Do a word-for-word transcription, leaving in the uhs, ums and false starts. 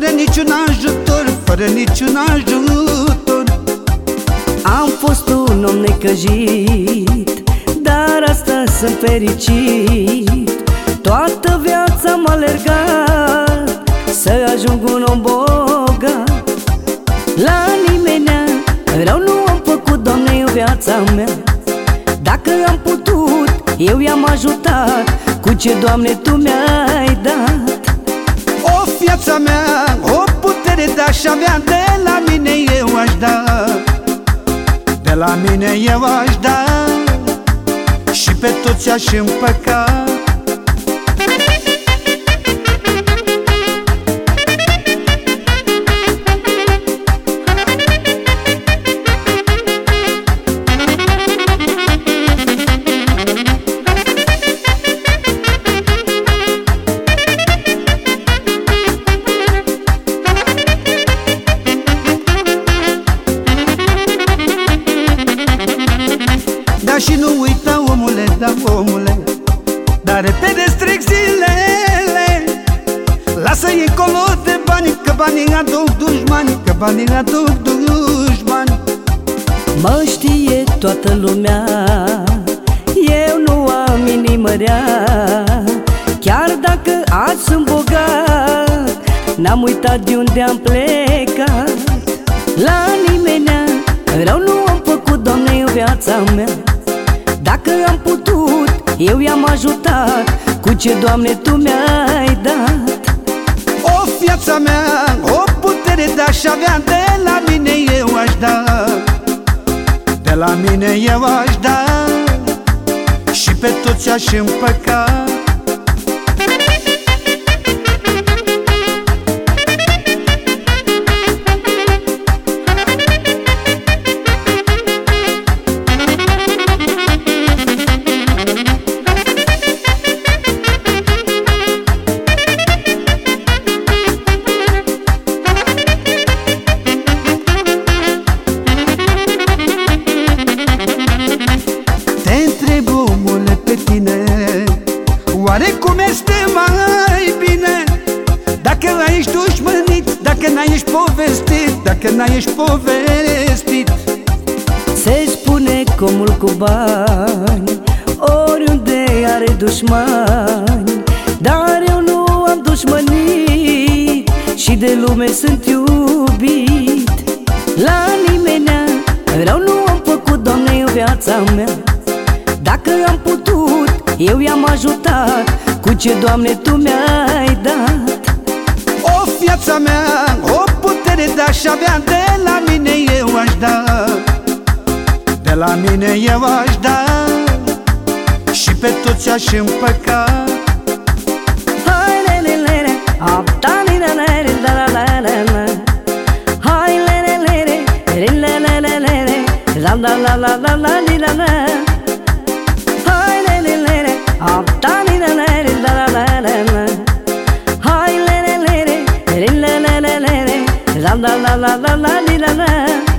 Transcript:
fără niciun ajutor, fără niciun ajutor. Am fost un om necăjit, dar astăzi sunt fericit. Toată viața m-a alergat să ajung un om bogat. La nimenea rău nu am făcut, Doamne, în viața mea. Dacă am putut, eu i-am ajutat cu ce, Doamne, Tu mi-ai dat. O, viața mea, o putere de-aș avea, de la mine eu aș da, de la mine eu aș da, și pe toți aș împăca. Da, și nu uita, omule, da, omule, dar repede stric zilele. Lasă-i încolo de bani, că banii aduc dușmani, că banii aduc dușmani. Mă știe toată lumea, eu nu am inimă rea. Chiar dacă azi sunt bogat, n-am uitat de unde am plecat. La nimenea rău nu am făcut, Doamne, în viața mea. Dacă am putut, eu i-am ajutat cu ce, Doamne, Tu mi-ai dat. O, viața mea, o putere de-aș avea, de la mine eu aș da, de la mine eu aș da, și pe toți aș împăca. Oare cum este mai bine dacă n-ai ești dușmănit, dacă n-ai ești povestit, dacă n-ai ești povestit? Se spune că omul cu bani oriunde are dușmani, dar eu nu am dușmănit și de lume sunt iubit. La nimenea rău nu am făcut, Doamne, în viața mea. Dacă am putut, eu i-am ajutat cu ce, Doamne, Tu mi-ai dat. O, viața mea, o putere de-aș avea, de la mine eu aș da, de la mine eu aș da, și pe toți aș împăca. Hai lele lele, apta ni la lele la la la la la. Hai lele lele, lele lele lele, la la la la la la la la. Hai lele lele, apta ni la lele la la la la la. Hai lele lele, lele lele lele, la la la la la la la la.